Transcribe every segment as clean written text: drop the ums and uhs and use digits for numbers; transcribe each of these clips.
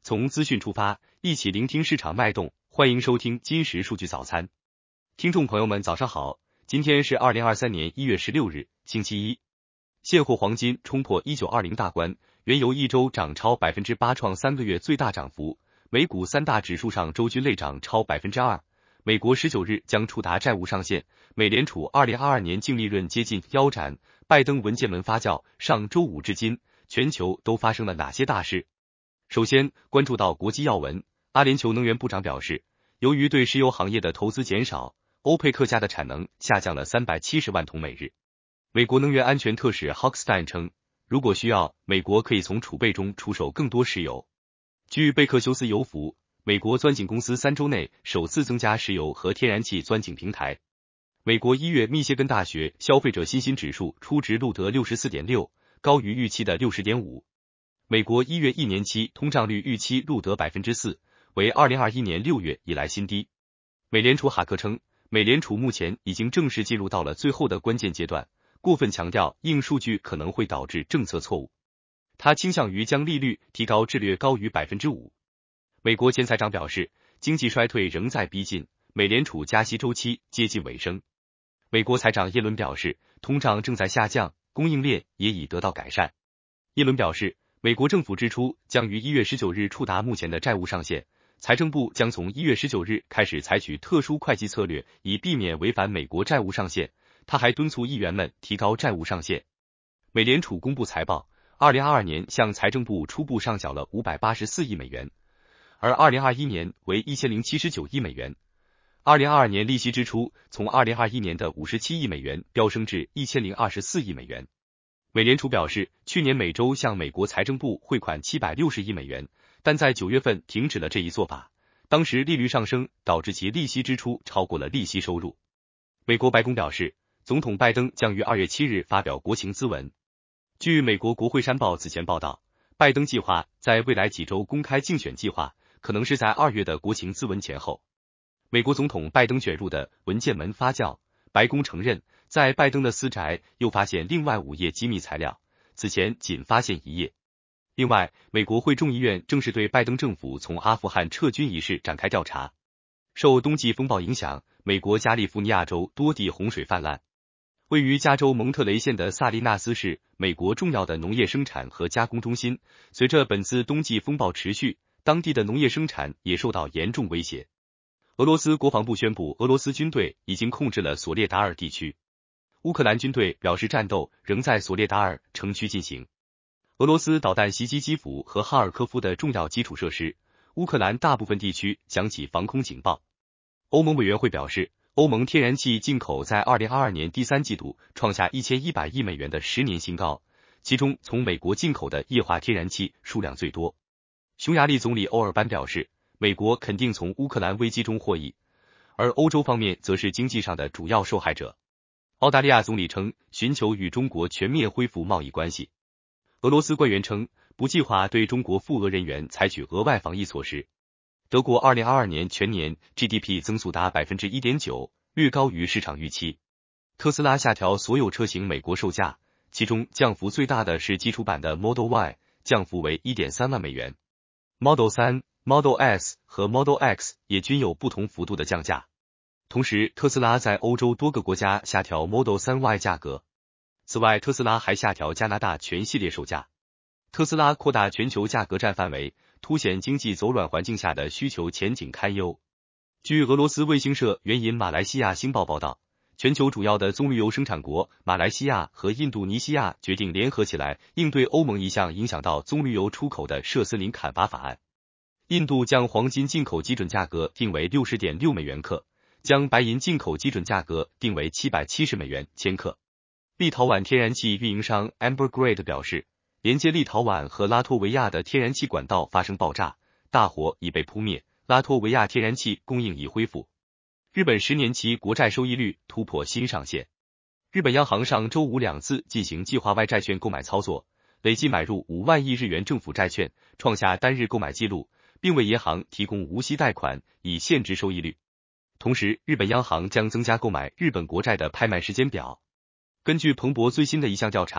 从资讯出发，一起聆听市场脉动。欢迎收听金石数据早餐。听众朋友们早上好，今天是2023年1月16日，星期一。现货黄金冲破1920大关，原油一周涨超 8%， 创3个月最大涨幅。美股三大指数上周均累涨超 2%。美国19日将触达债务上限，美联储2022年净利润接近腰斩，拜登文件门发酵。上周五至今，全球都发生了哪些大事？首先关注到国际要闻，阿联酋能源部长表示，由于对石油行业的投资减少，欧佩克家的产能下降了370万桶每日。美国能源安全特使 Hochstein 称，如果需要，美国可以从储备中出售更多石油。据贝克休斯油服，美国钻井公司3周内首次增加石油和天然气钻井平台。美国1月密歇根大学消费者信心指数初值录得 64.6， 高于预期的 60.5。美国1月1年期通胀率预期录得 4%， 为2021年6月以来新低。美联储哈克称，美联储目前已经正式进入到了最后的关键阶段，过分强调硬数据可能会导致政策错误。他倾向于将利率提高至略高于 5%。美国前财长表示，经济衰退仍在逼近，美联储加息周期接近尾声。美国财长耶伦表示，通胀正在下降，供应链也已得到改善。耶伦表示，美国政府支出将于1月19日触达目前的债务上限，财政部将从1月19日开始采取特殊会计策略，以避免违反美国债务上限。他还敦促议员们提高债务上限。美联储公布财报，2022年向财政部初步上缴了584亿美元，而2021年为1079亿美元。2022年利息支出从2021年的57亿美元飙升至1024亿美元。美联储表示，去年每周向美国财政部汇款760亿美元，但在9月份停止了这一做法，当时利率上升导致其利息支出超过了利息收入。美国白宫表示，总统拜登将于2月7日发表国情咨文。据美国国会山报此前报道，拜登计划在未来几周公开竞选计划，可能是在2月的国情咨文前后。美国总统拜登卷入的文件门发酵，白宫承认在拜登的私宅又发现另外5页机密材料，此前仅发现1页。另外，美国会众议院正式对拜登政府从阿富汗撤军一事展开调查。受冬季风暴影响，美国加利福尼亚州多地洪水泛滥。位于加州蒙特雷县的萨利纳斯是美国重要的农业生产和加工中心，随着本次冬季风暴持续，当地的农业生产也受到严重威胁。俄罗斯国防部宣布，俄罗斯军队已经控制了索列达尔地区。乌克兰军队表示，战斗仍在索列达尔城区进行。俄罗斯导弹袭击基辅和哈尔科夫的重要基础设施，乌克兰大部分地区响起防空警报。欧盟委员会表示，欧盟天然气进口在2022年第3季度创下1100亿美元的10年新高，其中从美国进口的液化天然气数量最多。匈牙利总理欧尔班表示，美国肯定从乌克兰危机中获益，而欧洲方面则是经济上的主要受害者。澳大利亚总理称，寻求与中国全面恢复贸易关系。俄罗斯官员称，不计划对中国赴俄人员采取额外防疫措施。德国2022年全年 GDP 增速达 1.9%， 略高于市场预期。特斯拉下调所有车型美国售价，其中降幅最大的是基础版的 Model Y， 降幅为 1.3 万美元。Model 3、Model S 和 Model X 也均有不同幅度的降价。同时，特斯拉在欧洲多个国家下调 Model 3Y 价格。此外，特斯拉还下调加拿大全系列售价。特斯拉扩大全球价格战范围，凸显经济走软环境下的需求前景堪忧。据俄罗斯卫星社援引马来西亚星报报道，全球主要的棕榈油生产国马来西亚和印度尼西亚决定联合起来应对欧盟一项影响到棕榈油出口的涉森林砍伐法案。印度将黄金进口基准价格定为 60.6 美元克，将白银进口基准价格定为770美元千克。立陶宛天然气运营商 Ambergrid 表示，连接立陶宛和拉脱维亚的天然气管道发生爆炸，大火已被扑灭，拉脱维亚天然气供应已恢复。日本10年期国债收益率突破新上限。日本央行上周五2次进行计划外债券购买操作，累计买入5万亿日元政府债券，创下单日购买纪录，并为银行提供无息贷款，以限制收益率。同时，日本央行将增加购买日本国债的拍卖时间表。根据彭博最新的一项调查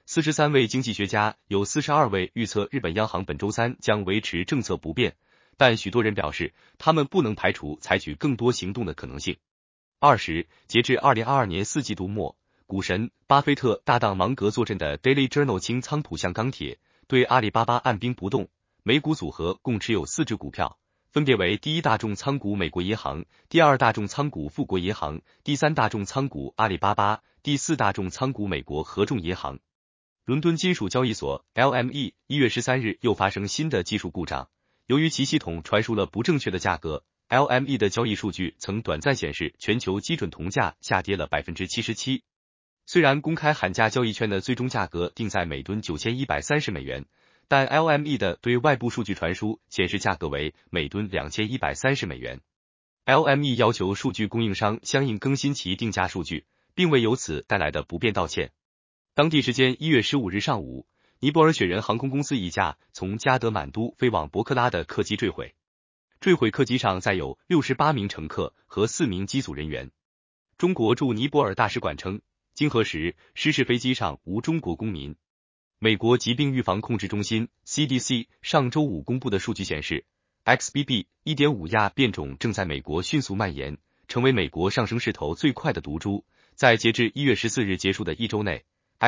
43位经济学家有42位预测日本央行本周三将维持政策不变，但许多人表示他们不能排除采取更多行动的可能性。20，截至2022年4季度末，股神巴菲特搭档芒格坐镇的 Daily Journal 清仓浦项钢铁，对阿里巴巴按兵不动，美股组合共持有4只股票，分别为第一大重仓股美国银行，第二大重仓股富国银行，第三大重仓股阿里巴巴，第四大重仓股美国合众银行。伦敦金属交易所 LME 1月13日又发生新的技术故障，由于其系统传输了不正确的价格， LME 的交易数据曾短暂显示全球基准铜价下跌了 77%。 虽然公开喊价交易圈的最终价格定在每吨9130美元，但 LME 的对外部数据传输显示价格为每吨2130美元。LME 要求数据供应商相应更新其定价数据，并为由此带来的不便道歉。当地时间1月15日上午，尼泊尔雪人航空公司一架从加德满都飞往博克拉的客机坠毁。坠毁客机上载有68名乘客和4名机组人员。中国驻尼泊尔大使馆称，经核实，失事飞机上无中国公民。美国疾病预防控制中心 CDC 上周五公布的数据显示， XBB.1.5 亚变种正在美国迅速蔓延，成为美国上升势头最快的毒株。在截至1月14日结束的一周内，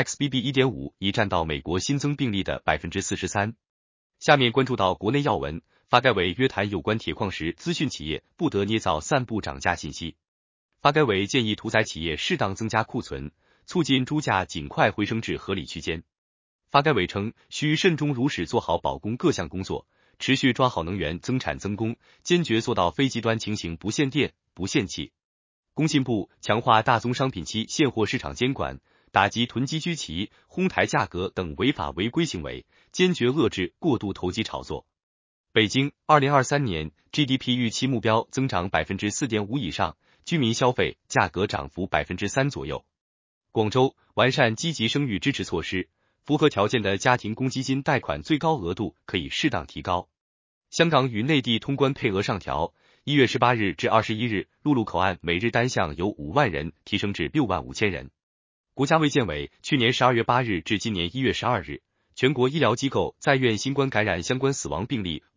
XBB.1.5 已占到美国新增病例的 43%。 下面关注到国内要闻，发改委约谈有关铁矿石资讯企业不得捏造散布涨价信息。发改委建议屠宰企业适当增加库存，促进猪价尽快回升至合理区间。发改委称，需慎终如始做好保供各项工作，持续抓好能源增产增供，坚决做到非极端情形不限电、不限气。工信部强化大宗商品期现货市场监管，打击囤积居奇、哄抬价格等违法违规行为，坚决遏制过度投机炒作。北京2023年 GDP 预期目标增长 4.5% 以上，居民消费价格涨幅 3% 左右。广州完善积极生育支持措施，符合条件的家庭公积金贷款最高额度可以适当提高。香港与内地通关配额上调，1月18日至21日，陆路口岸每日单项由5万人提升至6万5千人。国家卫健委去年12月8日至今年1月12日，全国医疗机构在院新冠感染相关死亡病例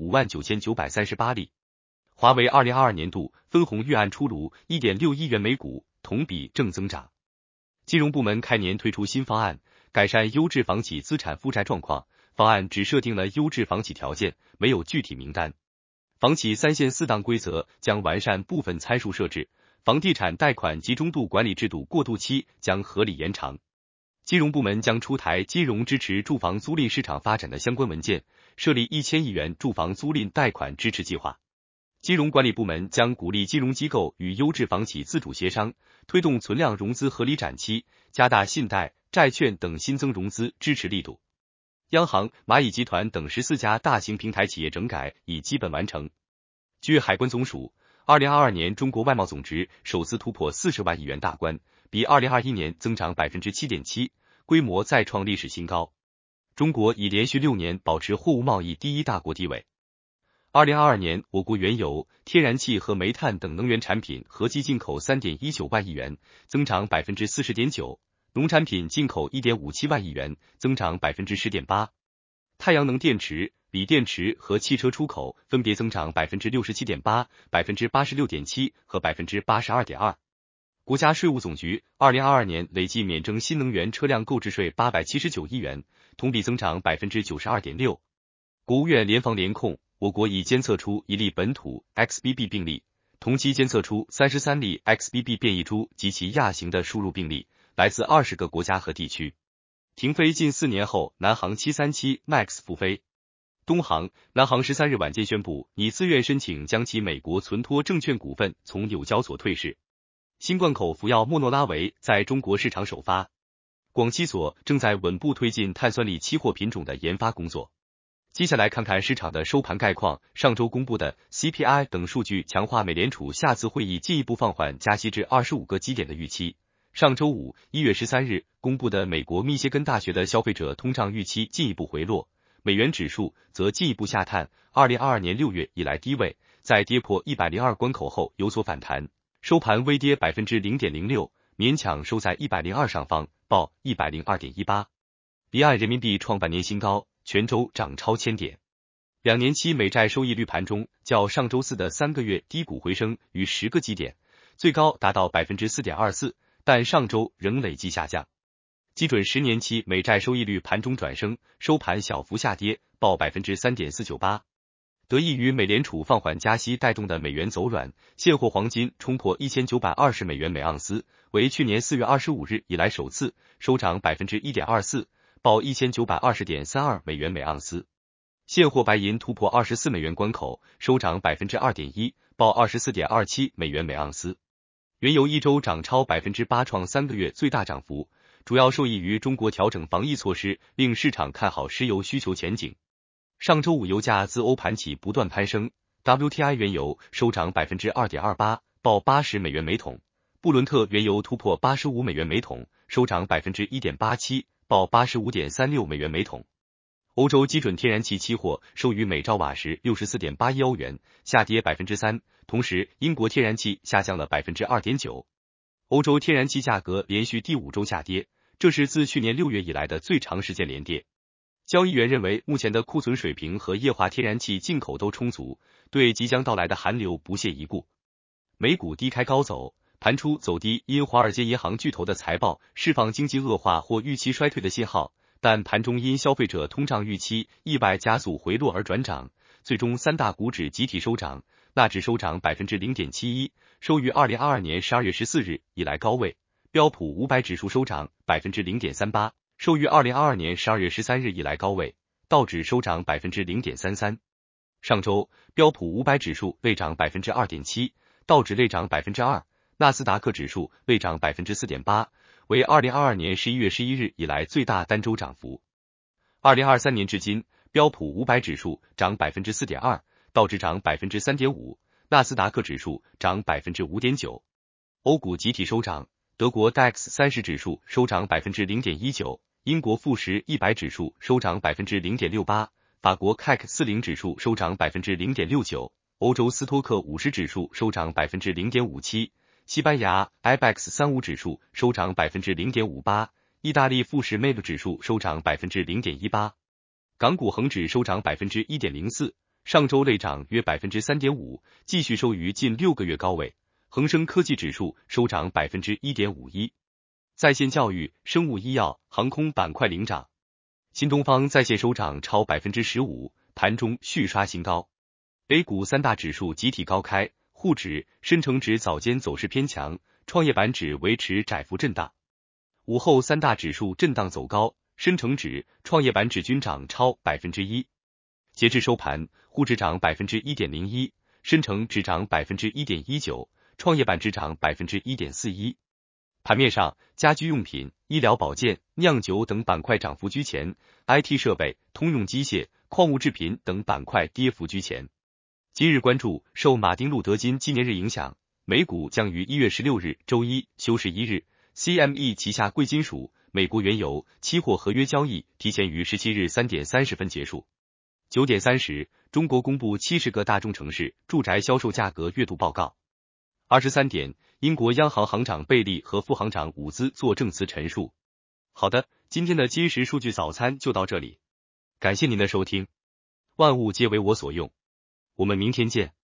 59938例。华为2022年度分红预案出炉， 1.6亿元每股，同比正增长。金融部门开年推出新方案，改善优质房企资产负债状况，方案只设定了优质房企条件，没有具体名单。房企3限4档规则将完善部分参数设置，房地产贷款集中度管理制度过渡期将合理延长。金融部门将出台金融支持住房租赁市场发展的相关文件，设立1000亿元住房租赁贷款支持计划。金融管理部门将鼓励金融机构与优质房企自主协商，推动存量融资合理展期，加大信贷、债券等新增融资支持力度。央行、蚂蚁集团等14家大型平台企业整改已基本完成。据海关总署，2022年中国外贸总值首次突破40万亿元大关，比2021年增长 7.7%， 规模再创历史新高。中国已连续6年保持货物贸易第一大国地位。2022年，我国原油、天然气和煤炭等能源产品合计进口 3.19 万亿元，增长 40.9%， 农产品进口 1.57 万亿元，增长 10.8%。太阳能电池、锂电池和汽车出口分别增长 67.8%、86.7% 和 82.2%。国家税务总局2022年累计免征新能源车辆购置税879亿元，同比增长 92.6%。国务院联防联控，我国已监测出1例本土 XBB 病例，同期监测出33例 XBB 变异株及其亚型的输入病例，来自20个国家和地区。停飞近4年后，南航737 MAX 复飞。东航、南航13日晚间宣布，拟自愿申请将其美国存托证券股份从纽交所退市。新冠口服药莫诺拉维在中国市场首发。广期所正在稳步推进碳酸锂期货品种的研发工作。接下来看看市场的收盘概况。上周公布的 CPI 等数据强化美联储下次会议进一步放缓加息至25个基点的预期。上周五1月13日公布的美国密歇根大学的消费者通胀预期进一步回落，美元指数则进一步下探2022年6月以来低位，在跌破102关口后有所反弹，收盘微跌 0.06%， 勉强收在102上方，报 102.18。 离岸人民币创半年新高，全周涨超1000点。2年期美债收益率盘中较上周四的3个月低谷回升逾10个基点，最高达到 4.24%， 但上周仍累计下降。基准10年期美债收益率盘中转升，收盘小幅下跌，报 3.498%。得益于美联储放缓加息带动的美元走软，现货黄金冲破1920美元每盎司，为去年4月25日以来首次，收涨 1.24%， 报 1920.32 美元每盎司。现货白银突破24美元关口，收涨 2.1%， 报 24.27 美元每盎司。原油一周涨超 8%， 创3个月最大涨幅，主要受益于中国调整防疫措施，令市场看好石油需求前景。上周五油价自欧盘起不断攀升 ，WTI 原油收涨 2.28%， 报80美元每桶；布伦特原油突破85美元每桶，收涨 1.87%， 报 85.36美元每桶。欧洲基准天然气期货收于每兆瓦时 64.81 欧元，下跌 3%， 同时英国天然气下降了 2.9%。欧洲天然气价格连续第5周下跌，这是自去年6月以来的最长时间连跌。交易员认为目前的库存水平和液化天然气进口都充足，对即将到来的寒流不屑一顾。美股低开高走，盘初走低，因华尔街银行巨头的财报释放经济恶化或预期衰退的信号，但盘中因消费者通胀预期意外加速回落而转涨，最终三大股指集体收涨，纳指收涨 0.71%， 收于2022年12月14日以来高位，标普500指数收涨 0.38%。收于2022年12月13日以来高位，道指收涨 0.33%。上周，标普500指数累涨 2.7%， 道指累涨 2%， 纳斯达克指数累涨 4.8%， 为2022年11月11日以来最大单周涨幅。2023年至今，标普500指数涨 4.2%， 道指涨 3.5%， 纳斯达克指数涨 5.9%。欧股集体收涨。德国 DAX 30指数收涨 0.19%， 英国富时100指数收涨 0.68%， 法国 CAC 40指数收涨 0.69%， 欧洲斯托克50指数收涨 0.57%， 西班牙 IBEX 35指数收涨 0.58%， 意大利富时 MAB 指数收涨 0.18%。港股恒指收涨 1.04%， 上周累涨约 3.5%， 继续收于近6个月高位。恒生科技指数收涨 1.51%， 在线教育、生物医药、航空板块领涨，新东方在线收涨超 15%， 盘中续刷新高。A 股三大指数集体高开，沪指、深成指早间走势偏强，创业板指维持窄幅震荡。午后三大指数震荡走高，深成指、创业板指均涨超 1%。截至收盘，沪指涨 1.01%， 深成指涨 1.19%。创业板指涨 1.41%。盘面上，家居用品、医疗保健、酿酒等板块涨幅居前 ，IT 设备、通用机械、矿物制品等板块跌幅居前。今日关注，受马丁路德金纪念日影响，美股将于1月16日周一休市1日 ，CME 旗下贵金属、美国原油期货合约交易提前于17日3点30分结束。9点30，中国公布70个大中城市住宅销售价格月度报告。23点，英国央行行长贝利和副行长伍兹做证词陈述。好的，今天的今时数据早餐就到这里，感谢您的收听。万物皆为我所用，我们明天见。